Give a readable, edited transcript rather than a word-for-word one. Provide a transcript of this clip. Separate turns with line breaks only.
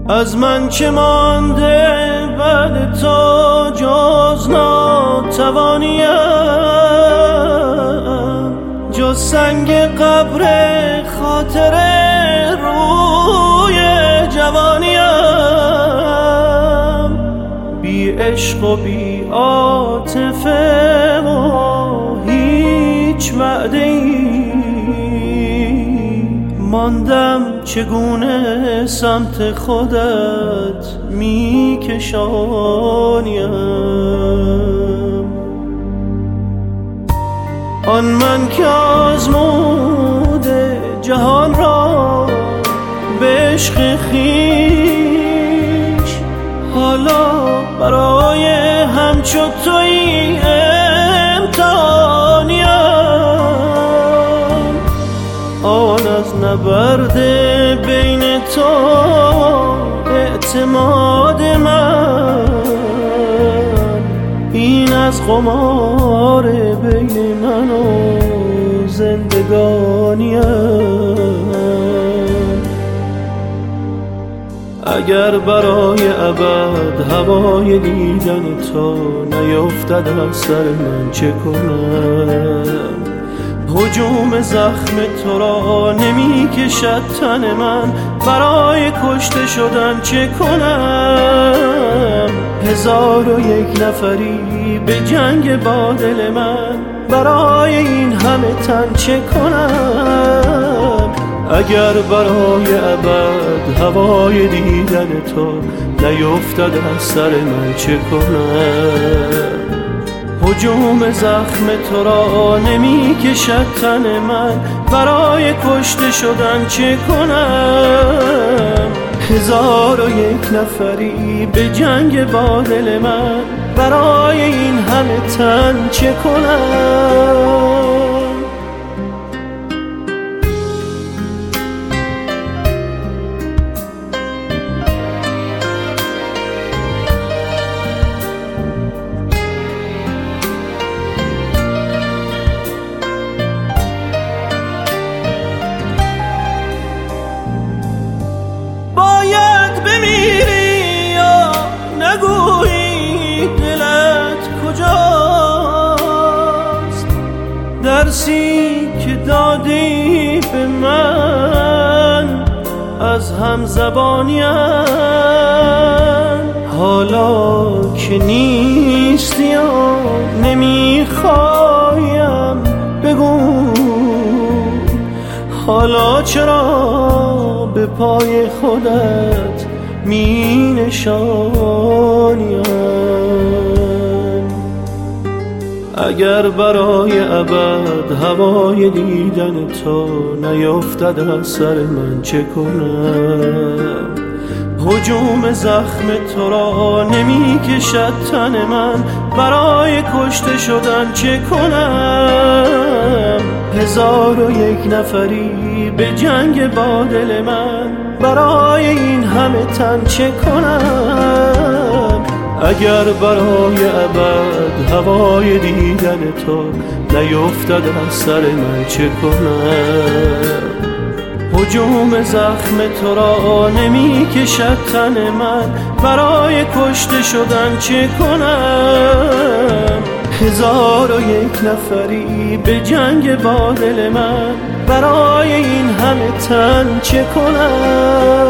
از من چه مانده بعد تو جز ناتوانیم، جز سنگ قبر خاطر روی جوانیم. بی عشق و بی عاطفه و هیچ وعده ای ماندم، چگونه سمت خودت میکشانیم. آن من که آزموده جهان را به عشق خویش، حالا برای همچو تویی امتحانیم. آن از نبرد بین تو اعتماد من، این از قمار بین من و زندگانیم. اگر برای ابد هوای دیدن تو نیفتد از سر من چه کنم؟ هجوم زخم تو را نمی کشد تن من، برای کشته شدن چه کنم؟ 1001 نفری به جنگ با دل من، برای این همه تن چه کنم؟ اگر برای ابد هوای دیدن تو نیفتد از سر من چه کنم؟ هجوم زخم تو را نمی کشد تن من، برای کشته شدن چه کنم؟ 1001 نفری به جنگ با دل من، برای این همه تن چه کنم؟ باید بمیری یا نگویی دلت کجاست؟ درسی که دادی به من از همزبانیم، حالا که نیستی یا نمیخوایم بگو، حالا چرا به پای خودت می نشانیم؟ اگر برای ابد هوای دیدن تو نیفتد از سر من چه کنم؟ هجوم زخم تو را نمی کشد تن من، برای کشته شدن چه کنم؟ 1001 نفری به جنگ با دل من، برای این همه تن چه کنم؟ اگر برای ابد هوای دیدن تو نیفتد از سر من چه کنم؟ هجوم زخم تو را نمی کشد تن من، برای کشته شدن چه کنم؟ 1001 نفری به جنگ با دل من، برای این همه تن چه کنم؟